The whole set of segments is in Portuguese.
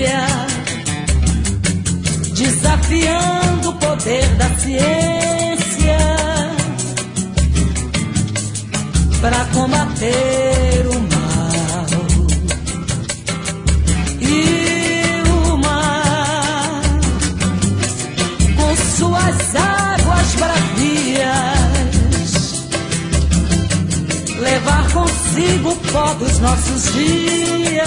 família, desafiando o poder da ciência para combater o mal. E o mar, com suas águas bravias, levar consigo o pó dos nossos dias.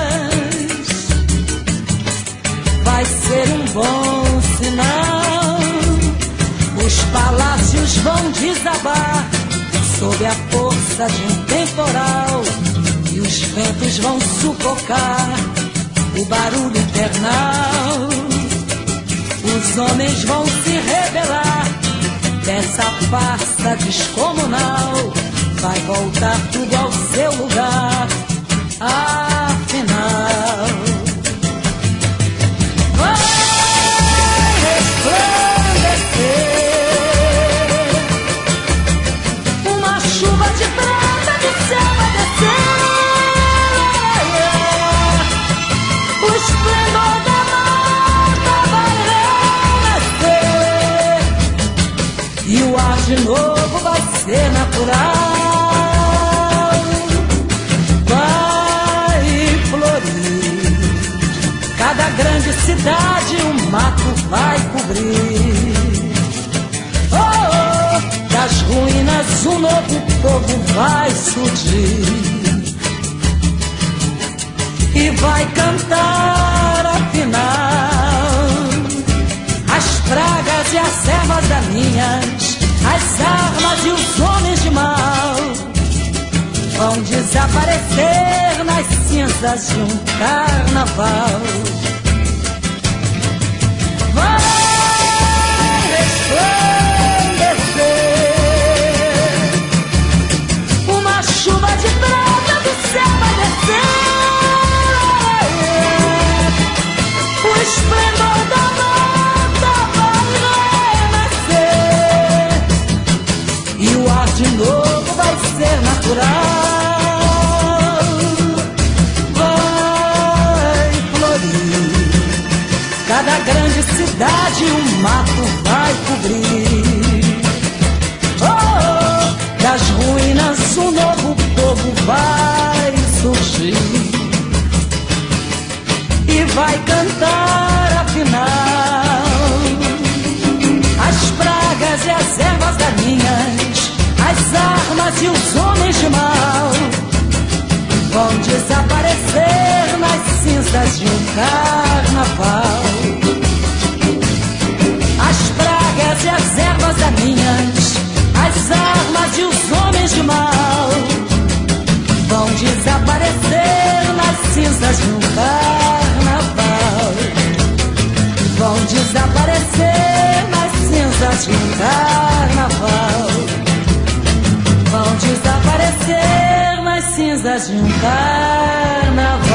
Vai ser um bom sinal. Os palácios vão desabar sob a força de um temporal, e os ventos vão sufocar o barulho infernal. Os homens vão se rebelar dessa farsa descomunal. Vai voltar tudo ao seu lugar, afinal. Vai resplandecer uma chuva de prata do céu a descer. O esplendor da mata vai renascer, e o ar de novo vai ser natural. Cada grande cidade um mato vai cobrir. Oh, oh, das ruínas um novo povo vai surgir e vai cantar afinal. As pragas e as ervas daninhas, as armas e os homens de mal vão desaparecer nas cinzas de um carnaval. Vai resplandecer uma chuva de prata do céu vai descer. O esplendor da mata vai renascer, e o ar de novo vai ser natural. Cada grande cidade um mato vai cobrir. Oh, oh, das ruínas um novo povo vai surgir e vai cantar afinal. As pragas e as ervas daninhas, as armas e os homens de mal vão desaparecer nas cinzas de um carnaval. As pragas e as ervas daninhas, as armas e os homens de mal vão desaparecer nas cinzas de um carnaval. Vão desaparecer nas cinzas de um carnaval. Vão desaparecer nas cinzas de um carnaval.